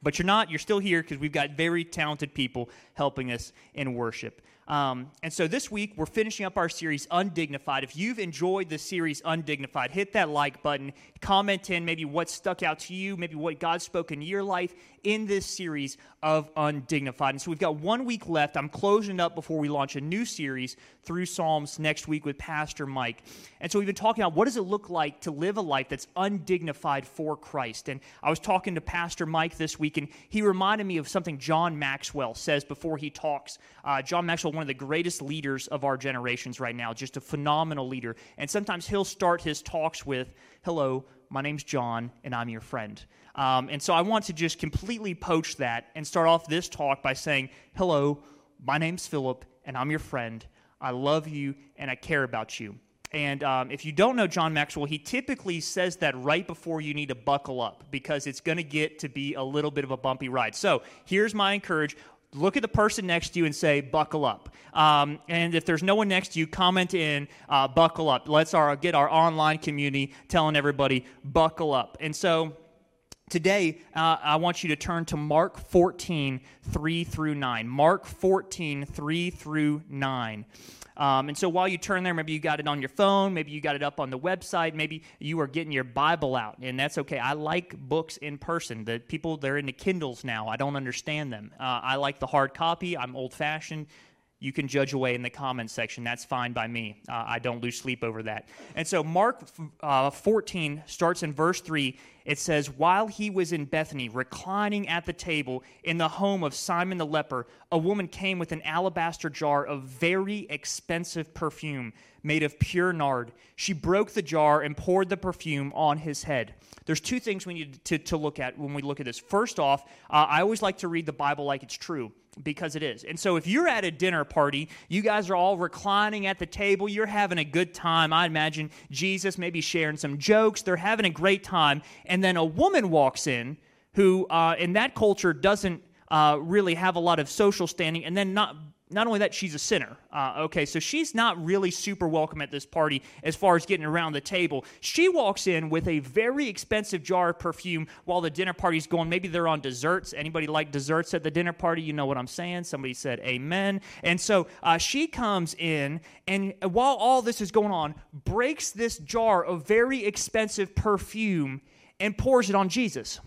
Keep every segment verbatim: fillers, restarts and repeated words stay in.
But you're not. You're still here because we've got very talented people helping us in worship. Um, and so this week, we're finishing up our series, Undignified. If you've enjoyed the series, Undignified, hit that like button. Comment in maybe what stuck out to you, maybe what God spoke in your life in this series of Undignified. And so we've got one week left. I'm closing up before we launch a new series through Psalms next week with Pastor Mike. And so we've been talking about what does it look like to live a life that's undignified for Christ. And I was talking to Pastor Mike this week, and he reminded me of something John Maxwell says before he talks. Uh, John Maxwell, one of the greatest leaders of our generations right now, just a phenomenal leader. And sometimes he'll start his talks with, "Hello, my name's John, and I'm your friend." Um, and so I want to just completely poach that and start off this talk by saying, "Hello, my name's Philip, and I'm your friend. I love you, and I care about you." And um, if you don't know John Maxwell, he typically says that right before you need to buckle up because it's going to get to be a little bit of a bumpy ride. So here's my encourage. Look at the person next to you and say, "Buckle up." Um, and if there's no one next to you, comment in, uh, "Buckle up." Let's our, get our online community telling everybody, "Buckle up." And so today, uh, I want you to turn to Mark fourteen, three through nine. Mark fourteen, three through nine. Um, and so while you turn there, maybe you got it on your phone, maybe you got it up on the website, maybe you are getting your Bible out, and that's okay. I like books in person. The people, they're into Kindles now. I don't understand them. Uh, I like the hard copy. I'm old-fashioned. You can judge away in the comments section. That's fine by me. Uh, I don't lose sleep over that. And so Mark uh, fourteen starts in verse three. It says, "While he was in Bethany, reclining at the table in the home of Simon the leper, a woman came with an alabaster jar of very expensive perfume made of pure nard. She broke the jar and poured the perfume on his head." There's two things we need to, to look at when we look at this. First off, uh, I always like to read the Bible like it's true, because it is. And so if you're at a dinner party, you guys are all reclining at the table, you're having a good time. I imagine Jesus maybe sharing some jokes. They're having a great time. And then a woman walks in who, uh, in that culture, doesn't uh, really have a lot of social standing. And then not not only that, she's a sinner. Uh, okay, so she's not really super welcome at this party as far as getting around the table. She walks in with a very expensive jar of perfume while the dinner party's going. Maybe they're on desserts. Anybody like desserts at the dinner party? You know what I'm saying. Somebody said amen. And so uh, she comes in, and while all this is going on, breaks this jar of very expensive perfume and pours it on Jesus.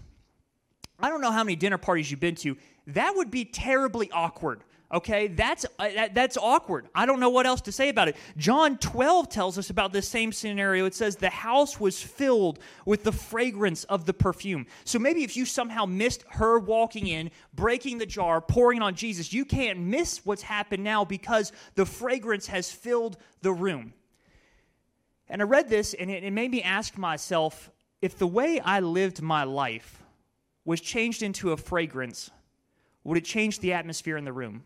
I don't know how many dinner parties you've been to. That would be terribly awkward. Okay, that's uh, that, that's awkward. I don't know what else to say about it. John twelve tells us about this same scenario. It says the house was filled with the fragrance of the perfume. So maybe if you somehow missed her walking in, breaking the jar, pouring it on Jesus, you can't miss what's happened now because the fragrance has filled the room. And I read this, and it, it made me ask myself, if the way I lived my life was changed into a fragrance, would it change the atmosphere in the room?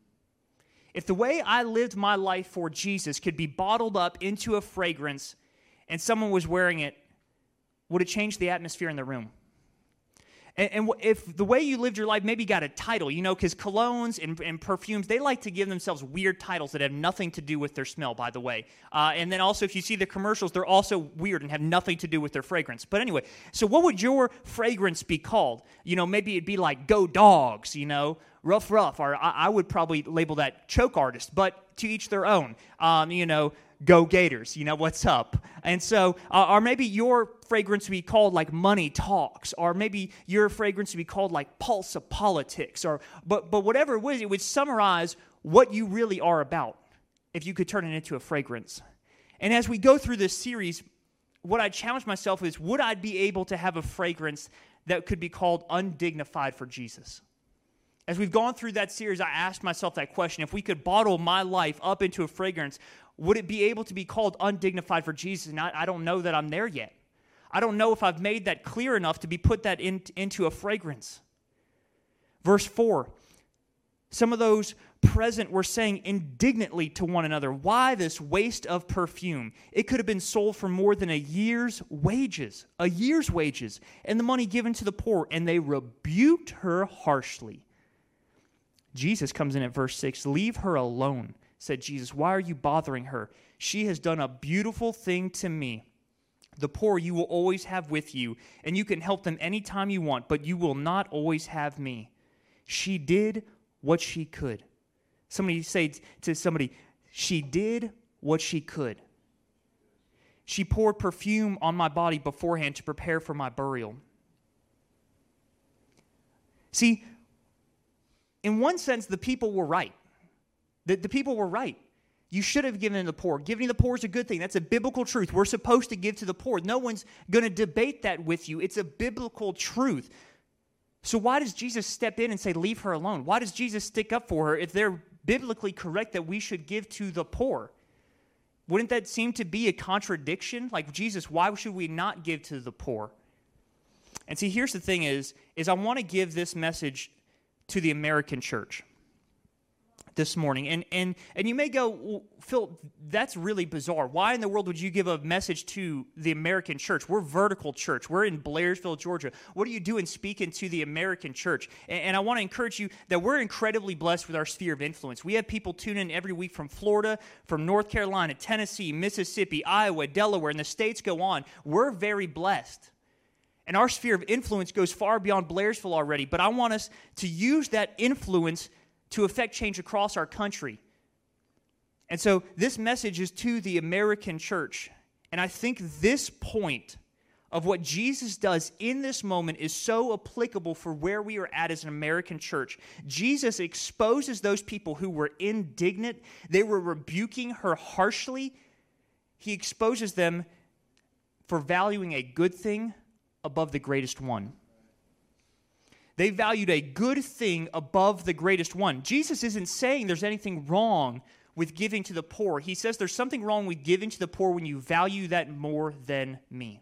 If the way I lived my life for Jesus could be bottled up into a fragrance and someone was wearing it, would it change the atmosphere in the room? And, and if the way you lived your life maybe got a title, you know, because colognes and, and perfumes, they like to give themselves weird titles that have nothing to do with their smell, by the way. Uh, and then also, if you see the commercials, they're also weird and have nothing to do with their fragrance. But anyway, so what would your fragrance be called? You know, maybe it'd be like Go Dogs, you know, Rough Rough, or I, I would probably label that Choke Artist, but to each their own. Um, you know, Go Gators, you know, what's up? And so, uh, or maybe your fragrance would be called like Money Talks, or maybe your fragrance would be called like Pulse of Politics, or but but whatever it was, it would summarize what you really are about if you could turn it into a fragrance. And as we go through this series, what I challenge myself is, would I be able to have a fragrance that could be called undignified for Jesus? As we've gone through that series, I asked myself that question. If we could bottle my life up into a fragrance, would it be able to be called undignified for Jesus? And I, I don't know that I'm there yet. I don't know if I've made that clear enough to be put that in, into a fragrance. Verse four, some of those present were saying indignantly to one another, "Why this waste of perfume? It could have been sold for more than a year's wages, a year's wages, and the money given to the poor." And they rebuked her harshly. Jesus comes in at verse six. "Leave her alone," said Jesus. "Why are you bothering her? She has done a beautiful thing to me. The poor you will always have with you, and you can help them anytime you want, but you will not always have me. She did what she could. Somebody say to somebody, she did what she could. She poured perfume on my body beforehand to prepare for my burial. See, in one sense, the people were right. The, the people were right. You should have given to the poor. Giving to the poor is a good thing. That's a biblical truth. We're supposed to give to the poor. No one's going to debate that with you. It's a biblical truth. So why does Jesus step in and say, leave her alone? Why does Jesus stick up for her if they're biblically correct that we should give to the poor? Wouldn't that seem to be a contradiction? Like, Jesus, why should we not give to the poor? And see, here's the thing is, is I want to give this message to the American church this morning. And and and you may go, well, Phil, that's really bizarre. Why in the world would you give a message to the American church? We're Vertical Church. We're in Blairsville, Georgia. What are you doing speaking to the American church? And, and I want to encourage you that we're incredibly blessed with our sphere of influence. We have people tune in every week from Florida, from North Carolina, Tennessee, Mississippi, Iowa, Delaware, and the states go on. We're very blessed. And our sphere of influence goes far beyond Blairsville already. But I want us to use that influence to affect change across our country. And so this message is to the American church. And I think this point of what Jesus does in this moment is so applicable for where we are at as an American church. Jesus exposes those people who were indignant. They were rebuking her harshly. He exposes them for valuing a good thing above the greatest one. They valued a good thing above the greatest one. Jesus isn't saying there's anything wrong with giving to the poor. He says there's something wrong with giving to the poor when you value that more than me.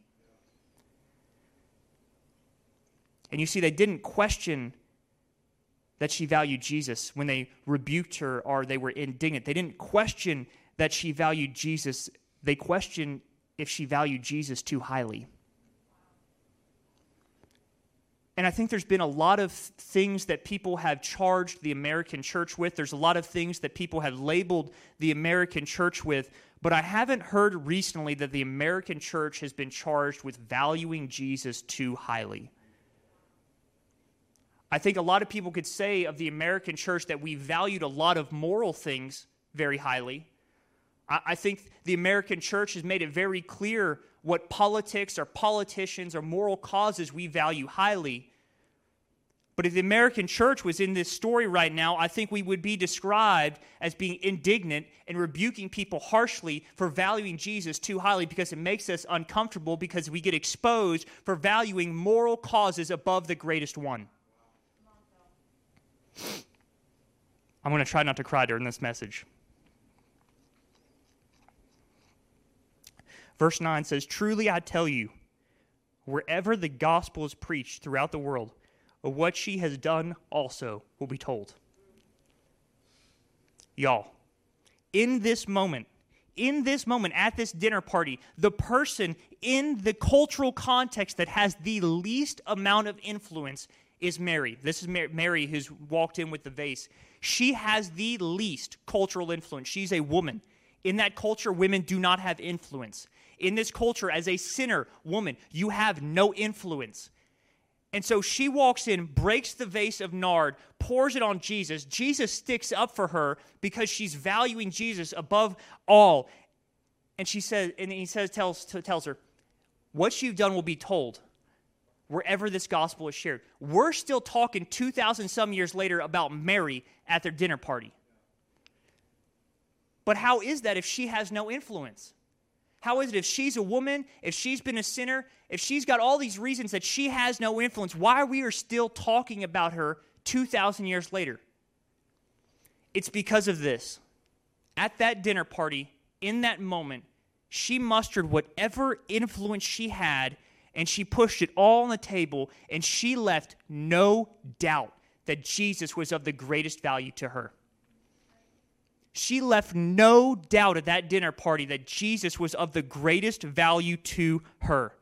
And you see, they didn't question that she valued Jesus when they rebuked her or they were indignant. They didn't question that she valued Jesus. They questioned if she valued Jesus too highly. And I think there's been a lot of things that people have charged the American church with. There's a lot of things that people have labeled the American church with. But I haven't heard recently that the American church has been charged with valuing Jesus too highly. I think a lot of people could say of the American church that we valued a lot of moral things very highly. I, I think the American church has made it very clear what politics or politicians or moral causes we value highly. But if the American church was in this story right now, I think we would be described as being indignant and rebuking people harshly for valuing Jesus too highly because it makes us uncomfortable because we get exposed for valuing moral causes above the greatest one. I'm going to try not to cry during this message. Verse nine says, "Truly I tell you, wherever the gospel is preached throughout the world, of what she has done also will be told." Y'all, in this moment, in this moment, at this dinner party, the person in the cultural context that has the least amount of influence is Mary. This is Mary who's walked in with the vase. She has the least cultural influence. She's a woman. In that culture, women do not have influence. In this culture, as a sinner woman, you have no influence. And so she walks in, breaks the vase of nard, pours it on Jesus. Jesus sticks up for her because she's valuing Jesus above all. And she says, and he says, tells, tells her, what you've done will be told wherever this gospel is shared. We're still talking two thousand some years later about Mary at their dinner party. But how is that if she has no influence? How is it if she's a woman, if she's been a sinner, if she's got all these reasons that she has no influence, why are we still talking about her two thousand years later? It's because of this. At that dinner party, in that moment, she mustered whatever influence she had, and she pushed it all on the table, and she left no doubt that Jesus was of the greatest value to her. She left no doubt at that dinner party that Jesus was of the greatest value to her.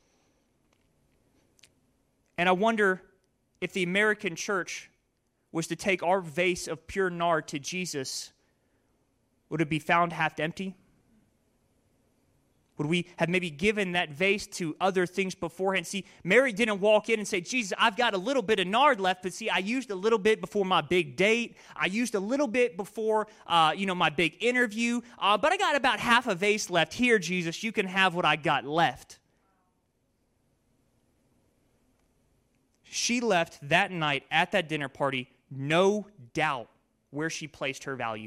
And I wonder if the American church was to take our vase of pure nard to Jesus, would it be found half empty? Would we have maybe given that vase to other things beforehand? See, Mary didn't walk in and say, Jesus, I've got a little bit of nard left, but see, I used a little bit before my big date. I used a little bit before, uh, you know, my big interview, uh, but I got about half a vase left. Here, Jesus, you can have what I got left. She left that night at that dinner party, no doubt where she placed her value.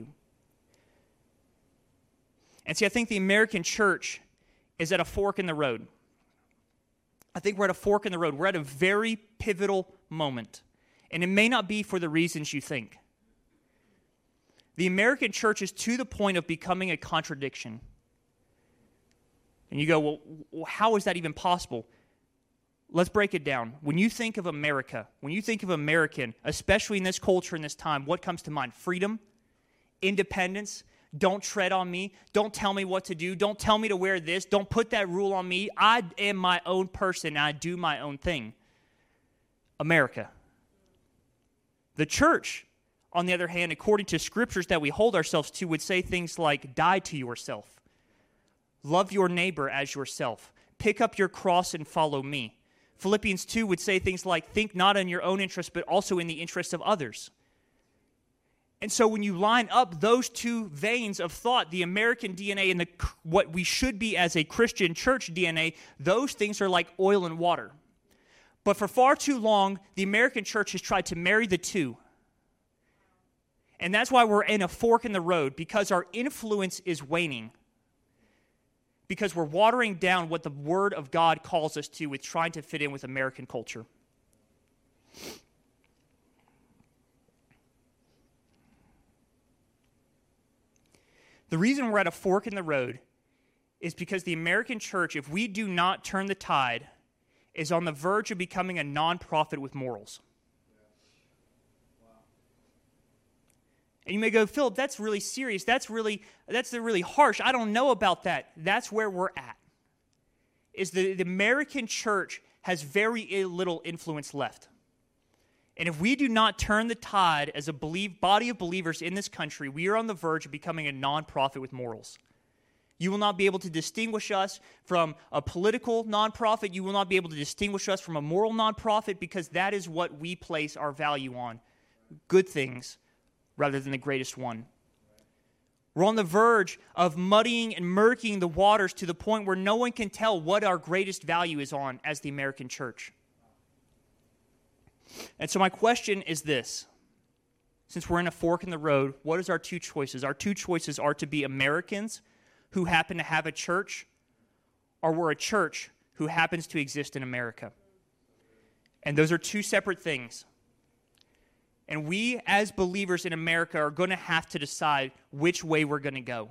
And see, I think the American church is at a fork in the road. I think we're at a fork in the road. We're at a very pivotal moment. And it may not be for the reasons you think. The American church is to the point of becoming a contradiction. And you go, well, how is that even possible? Let's break it down. When you think of America, when you think of American, especially in this culture, in this time, what comes to mind? Freedom, independence. Don't tread on me. Don't tell me what to do. Don't tell me to wear this. Don't put that rule on me. I am my own person, and I do my own thing. America. The church, on the other hand, according to scriptures that we hold ourselves to, would say things like, die to yourself. Love your neighbor as yourself. Pick up your cross and follow me. Philippians two would say things like, think not in your own interest, but also in the interest of others. And so when you line up those two veins of thought, the American D N A and the what we should be as a Christian church D N A, those things are like oil and water. But for far too long, the American church has tried to marry the two. And that's why we're in a fork in the road, because our influence is waning. Because we're watering down what the Word of God calls us to with trying to fit in with American culture. The reason we're at a fork in the road is because the American church, if we do not turn the tide, is on the verge of becoming a nonprofit with morals. And you may go, Philip, that's really serious. That's really that's really harsh. I don't know about that. That's where we're at. Is the, the American church has very little influence left. And if we do not turn the tide as a believe, body of believers in this country, we are on the verge of becoming a nonprofit with morals. You will not be able to distinguish us from a political nonprofit. You will not be able to distinguish us from a moral nonprofit, because that is what we place our value on. Good things rather than the greatest one. We're on the verge of muddying and murking the waters to the point where no one can tell what our greatest value is on as the American church. And so my question is this. Since we're in a fork in the road, what is our two choices? Our two choices are to be Americans who happen to have a church, or we're a church who happens to exist in America. And those are two separate things. And we, as believers in America, are going to have to decide which way we're going to go.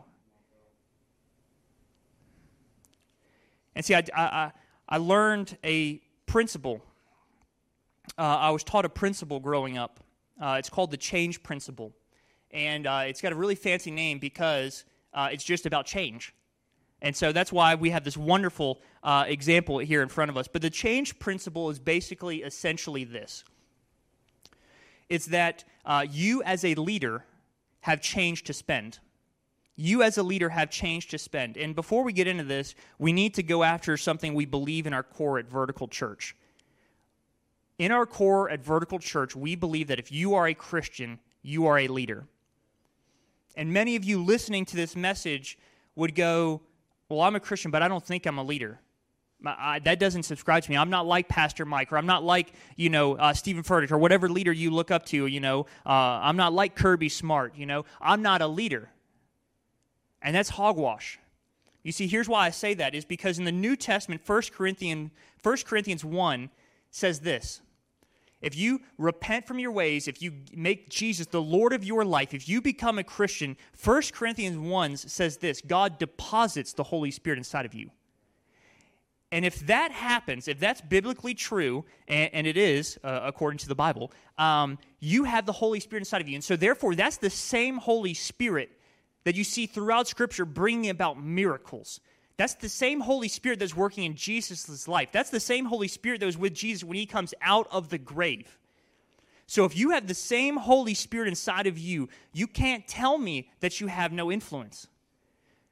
And see, I, I, I learned a principle. Uh, I was taught a principle growing up. Uh, it's called the change principle. And uh, it's got a really fancy name because uh, it's just about change. And so that's why we have this wonderful uh, example here in front of us. But the change principle is basically essentially this. It's that uh, you as a leader have change to spend. You as a leader have change to spend. And before we get into this, we need to go after something we believe in our core at Vertical Church. In our core at Vertical Church, we believe that if you are a Christian, you are a leader. And many of you listening to this message would go, well, I'm a Christian, but I don't think I'm a leader. I, that doesn't subscribe to me. I'm not like Pastor Mike, or I'm not like, you know, uh, Stephen Furtick, or whatever leader you look up to, you know. Uh, I'm not like Kirby Smart, you know. I'm not a leader. And that's hogwash. You see, here's why I say that, is because in the New Testament, First Corinthians, First Corinthians one says this. If you repent from your ways, if you make Jesus the Lord of your life, if you become a Christian, First Corinthians one says this: God deposits the Holy Spirit inside of you. And if that happens, if that's biblically true, and, and it is, uh, according to the Bible, um, you have the Holy Spirit inside of you. And so therefore, that's the same Holy Spirit that you see throughout Scripture bringing about miracles. That's the same Holy Spirit that's working in Jesus' life. That's the same Holy Spirit that was with Jesus when he comes out of the grave. So if you have the same Holy Spirit inside of you, you can't tell me that you have no influence.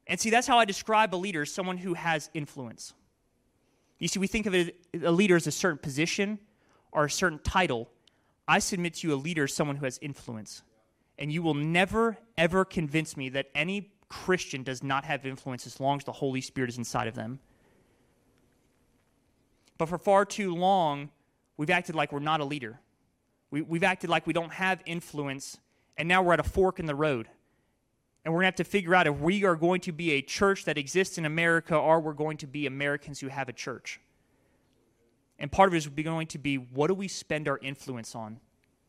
And see, that's how I describe a leader, someone who has influence. You see, we think of it, a leader as a certain position or a certain title. I submit to you a leader is someone who has influence. And you will never, ever convince me that any Christian does not have influence as long as the Holy Spirit is inside of them. But for far too long, we've acted like we're not a leader. We, we've acted like we don't have influence, and now we're at a fork in the road. And we're going to have to figure out if we are going to be a church that exists in America or we're going to be Americans who have a church. And part of it is going to be, what do we spend our influence on?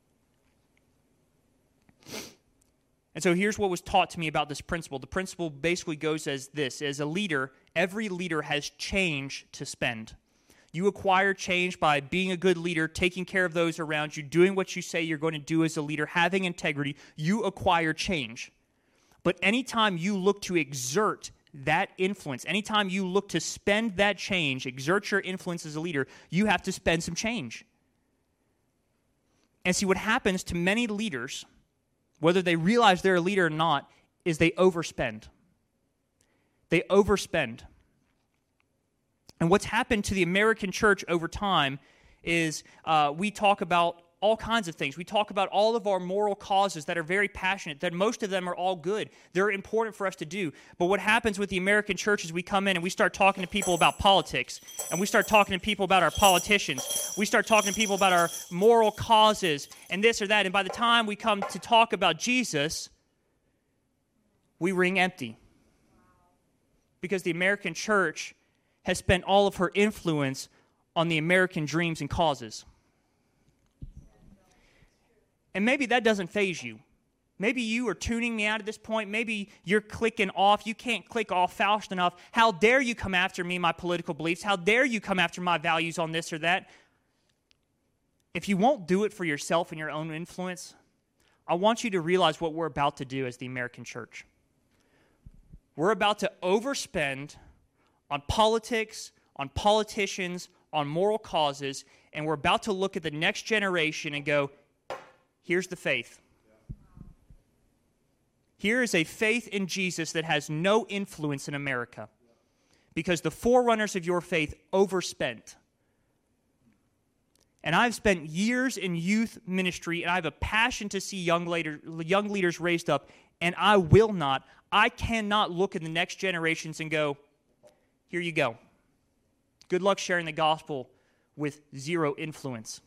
And so here's what was taught to me about this principle. The principle basically goes as this. As a leader, every leader has change to spend. You acquire change by being a good leader, taking care of those around you, doing what you say you're going to do as a leader, having integrity. You acquire change. But anytime you look to exert that influence, anytime you look to spend that change, exert your influence as a leader, you have to spend some change. And see, what happens to many leaders, whether they realize they're a leader or not, is they overspend. They overspend. And what's happened to the American church over time is uh, we talk about all kinds of things. We talk about all of our moral causes that are very passionate, that most of them are all good. They're important for us to do. But what happens with the American church is we come in and we start talking to people about politics, and we start talking to people about our politicians. We start talking to people about our moral causes and this or that. And by the time we come to talk about Jesus, we ring empty. Because the American church has spent all of her influence on the American dreams and causes. And maybe that doesn't faze you. Maybe you are tuning me out at this point. Maybe you're clicking off. You can't click off fast enough. How dare you come after me, my political beliefs? How dare you come after my values on this or that? If you won't do it for yourself and your own influence, I want you to realize what we're about to do as the American church. We're about to overspend on politics, on politicians, on moral causes, and we're about to look at the next generation and go, here's the faith. Here is a faith in Jesus that has no influence in America because the forerunners of your faith overspent. And I've spent years in youth ministry, and I have a passion to see young, later, young leaders raised up, and I will not, I cannot look at the next generations and go, here you go. Good luck sharing the gospel with zero influence.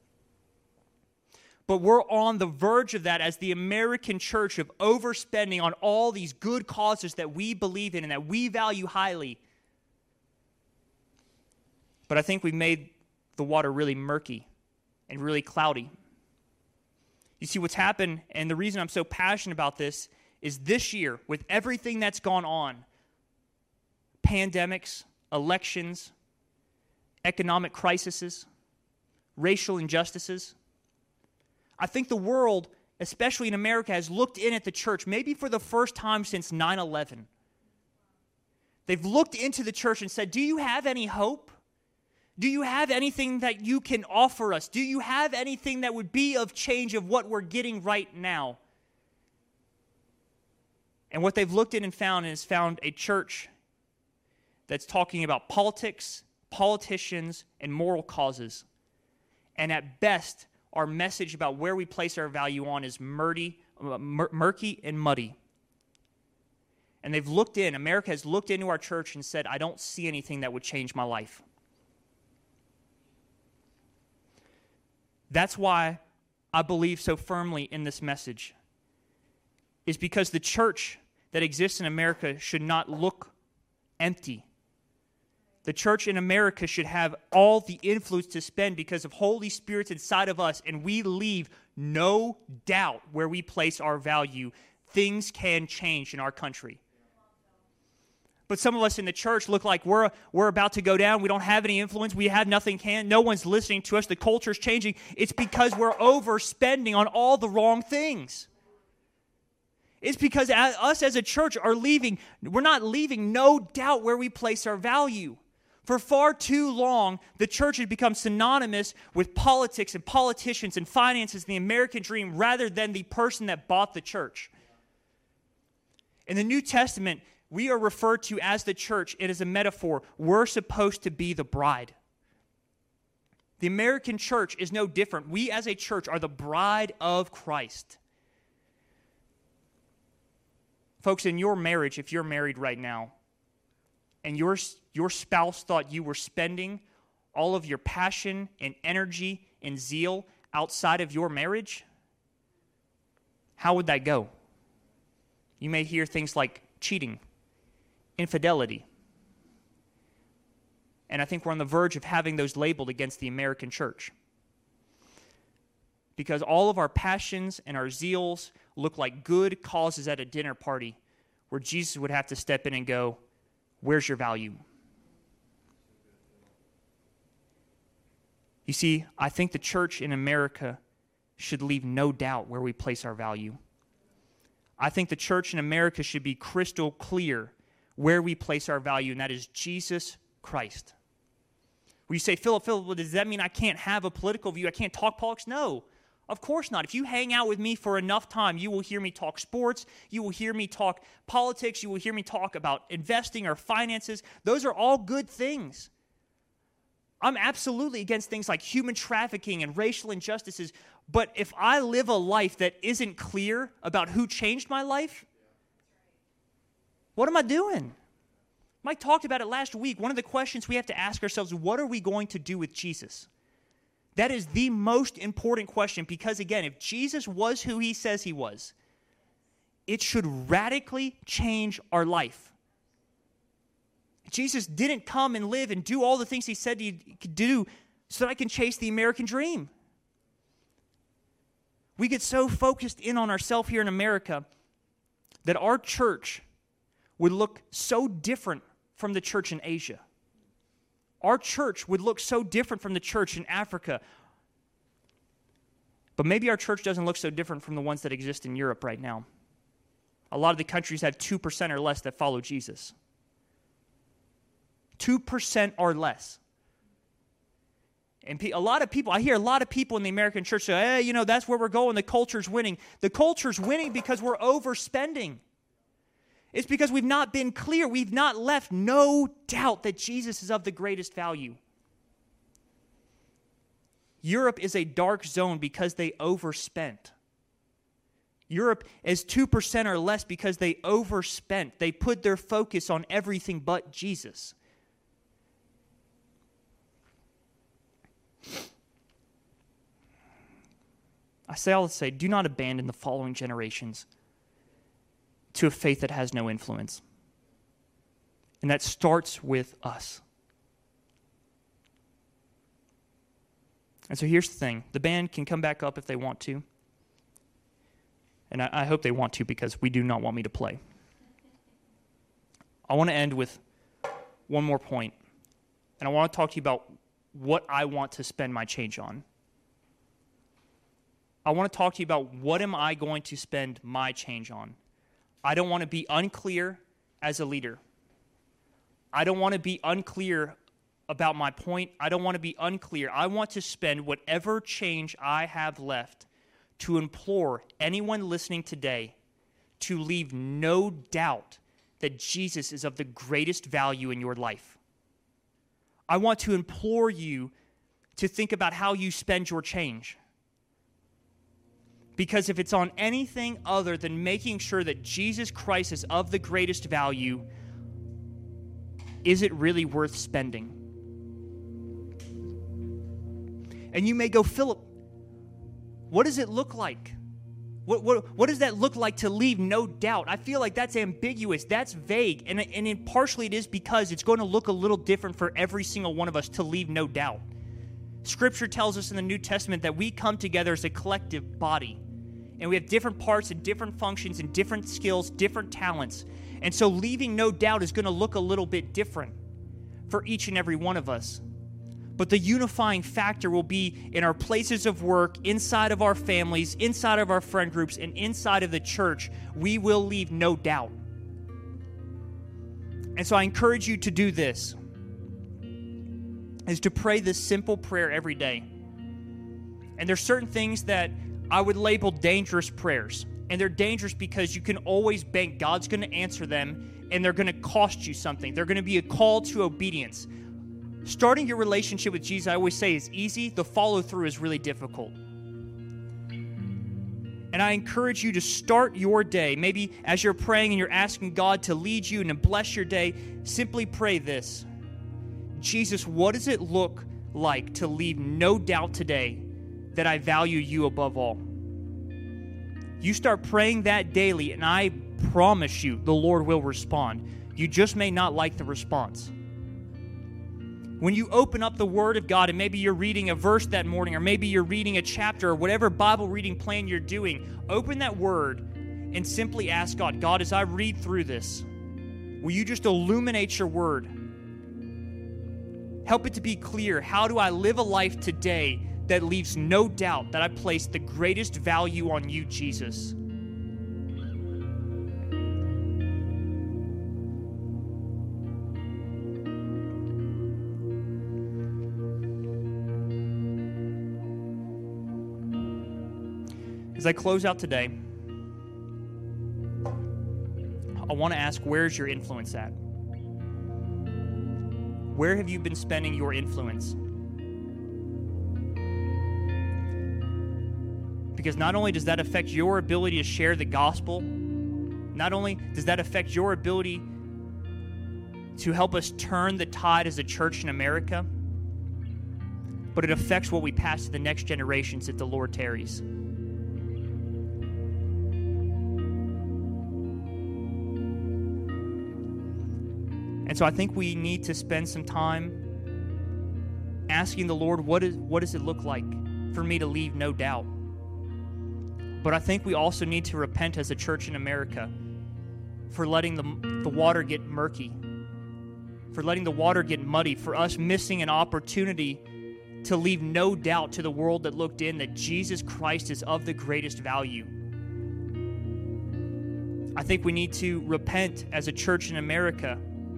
But we're on the verge of that as the American church, of overspending on all these good causes that we believe in and that we value highly. But I think we've made the water really murky and really cloudy. You see, what's happened, and the reason I'm so passionate about this, is this year, with everything that's gone on, pandemics, elections, economic crises, racial injustices, I think the world, especially in America, has looked in at the church, maybe for the first time since nine eleven. They've looked into the church and said, do you have any hope? Do you have anything that you can offer us? Do you have anything that would be of change of what we're getting right now? And what they've looked in and found is found a church that's talking about politics, politicians, and moral causes. And at best, our message about where we place our value on is murky, murky and muddy. And they've looked in, America has looked into our church and said, I don't see anything that would change my life. That's why I believe so firmly in this message, is because the church that exists in America should not look empty. The church in America should have all the influence to spend because of Holy Spirit inside of us, and we leave no doubt where we place our value. Things can change in our country. But some of us in the church look like we're, we're about to go down. We don't have any influence. We have nothing can. No one's listening to us. The culture's changing. It's because we're overspending on all the wrong things. It's because us as a church are leaving, we're not leaving no doubt where we place our value. For far too long, the church has become synonymous with politics and politicians and finances, the American dream, rather than the person that bought the church. In the New Testament, We are referred to as the church. It is a metaphor. We're supposed to be the bride. The American church is no different. We as a church are the bride of Christ. Folks, in your marriage, if you're married right now, and your, your spouse thought you were spending all of your passion and energy and zeal outside of your marriage, how would that go? You may hear things like cheating, infidelity. And I think we're on the verge of having those labeled against the American church. Because all of our passions and our zeals look like good causes at a dinner party where Jesus would have to step in and go, where's your value? You see, I think the church in America should leave no doubt where we place our value. I think the church in America should be crystal clear where we place our value, and that is Jesus Christ. When you say, Philip, Philip, does that mean I can't have a political view? I can't talk politics? No, of course not. If you hang out with me for enough time, you will hear me talk sports. You will hear me talk politics. You will hear me talk about investing or finances. Those are all good things. I'm absolutely against things like human trafficking and racial injustices. But if I live a life that isn't clear about who changed my life, what am I doing? Mike talked about it last week. One of the questions we have to ask ourselves is, what are we going to do with Jesus? That is the most important question because, again, if Jesus was who he says he was, it should radically change our life. Jesus didn't come and live and do all the things he said he could do so that I can chase the American dream. We get so focused in on ourselves here in America that our church would look so different from the church in Asia. Our church would look so different from the church in Africa. But maybe our church doesn't look so different from the ones that exist in Europe right now. A lot of the countries have two percent or less that follow Jesus. two percent or less. And a lot of people, I hear a lot of people in the American church say, hey, you know, that's where we're going. The culture's winning. The culture's winning because we're overspending. It's because we've not been clear. We've not left no doubt that Jesus is of the greatest value. Europe is a dark zone because they overspent. Europe is two percent or less because they overspent. They put their focus on everything but Jesus. I say all to say, do not abandon the following generations to a faith that has no influence. And that starts with us. And so here's the thing. The band can come back up if they want to. And I, I hope they want to because we do not want me to play. I want to end with one more point. And I want to talk to you about what I want to spend my change on. I want to talk to you about what am I going to spend my change on. I don't want to be unclear as a leader. I don't want to be unclear about my point. I don't want to be unclear. I want to spend whatever change I have left to implore anyone listening today to leave no doubt that Jesus is of the greatest value in your life. I want to implore you to think about how you spend your change. Because if it's on anything other than making sure that Jesus Christ is of the greatest value, is it really worth spending? And you may go, Philip, what does it look like? What, what, what does that look like to leave no doubt? I feel like that's ambiguous. That's vague. And, and it, partially it is because it's going to look a little different for every single one of us to leave no doubt. Scripture tells us in the New Testament that we come together as a collective body. And we have different parts and different functions and different skills, different talents. And so leaving no doubt is going to look a little bit different for each and every one of us. But the unifying factor will be in our places of work, inside of our families, inside of our friend groups, and inside of the church. We will leave no doubt. And so I encourage you to do this, is to pray this simple prayer every day. And there's certain things that I would label dangerous prayers. And they're dangerous because you can always bank God's going to answer them, and they're going to cost you something. They're going to be a call to obedience. Starting your relationship with Jesus, I always say, is easy. The follow-through is really difficult. And I encourage you to start your day. Maybe as you're praying and you're asking God to lead you and to bless your day, simply pray this. Jesus, what does it look like to leave no doubt today that I value you above all? You start praying that daily, and I promise you the Lord will respond. You just may not like the response. When you open up the Word of God, and maybe you're reading a verse that morning, or maybe you're reading a chapter, or whatever Bible reading plan you're doing, open that Word and simply ask God, God, as I read through this, will you just illuminate your Word? Help it to be clear. How do I live a life today that leaves no doubt that I place the greatest value on you, Jesus? As I close out today, I want to ask, where's your influence at? Where have you been spending your influence? Because not only does that affect your ability to share the gospel, not only does that affect your ability to help us turn the tide as a church in America, but it affects what we pass to the next generations if the Lord tarries. And so I think we need to spend some time asking the Lord, what is what does it look like for me to leave no doubt? But I think we also need to repent as a church in America for letting the, the water get murky, for letting the water get muddy, for us missing an opportunity to leave no doubt to the world that looked in that Jesus Christ is of the greatest value. I think we need to repent as a church in America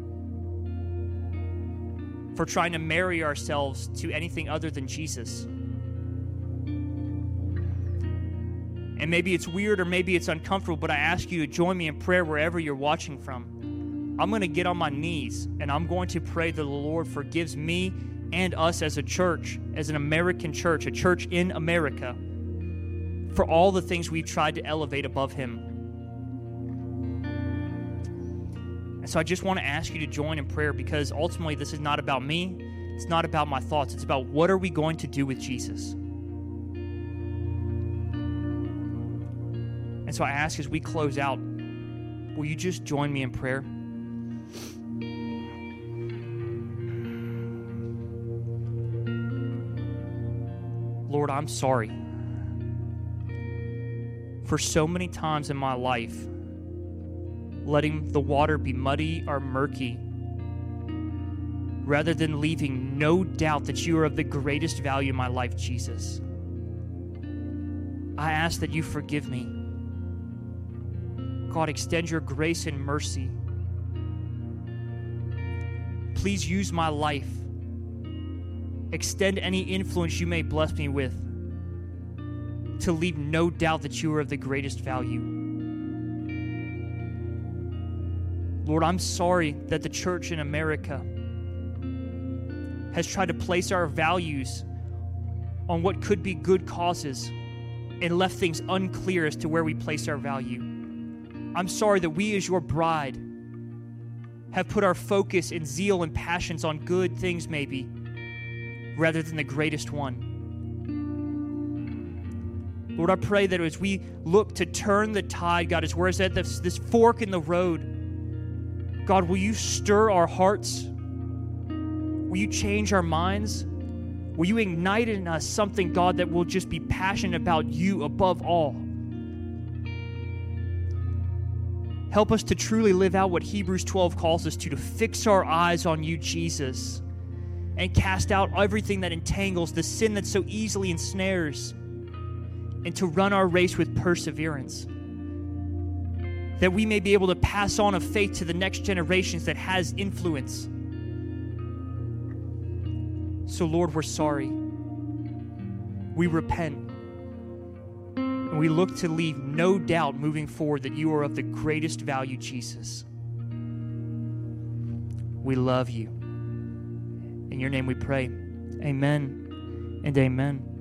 for trying to marry ourselves to anything other than Jesus. And maybe it's weird or maybe it's uncomfortable, but I ask you to join me in prayer wherever you're watching from. I'm going to get on my knees and I'm going to pray that the Lord forgives me and us as a church, as an American church, a church in America, for all the things we've tried to elevate above Him. And so I just want to ask you to join in prayer, because ultimately this is not about me. It's not about my thoughts. It's about what are we going to do with Jesus. And so I ask, as we close out, will you just join me in prayer? Lord, I'm sorry for so many times in my life letting the water be muddy or murky, rather than leaving no doubt that you are of the greatest value in my life, Jesus. I ask that you forgive me. God, extend your grace and mercy. Please use my life. Extend any influence you may bless me with to leave no doubt that you are of the greatest value. Lord, I'm sorry that the church in America has tried to place our values on what could be good causes and left things unclear as to where we place our value. I'm sorry that we as your bride have put our focus and zeal and passions on good things maybe, rather than the greatest one. Lord, I pray that as we look to turn the tide, God, as we're at this, this fork in the road, God, will you stir our hearts? Will you change our minds? Will you ignite in us something, God, that will just be passionate about you above all? Help us to truly live out what Hebrews twelve calls us to, to fix our eyes on you, Jesus, and cast out everything that entangles, the sin that so easily ensnares, and to run our race with perseverance, that we may be able to pass on a faith to the next generations that has influence. So, Lord, we're sorry. We repent. And And we look to leave no doubt moving forward that you are of the greatest value, Jesus. We love you. In your name we pray. Amen and amen.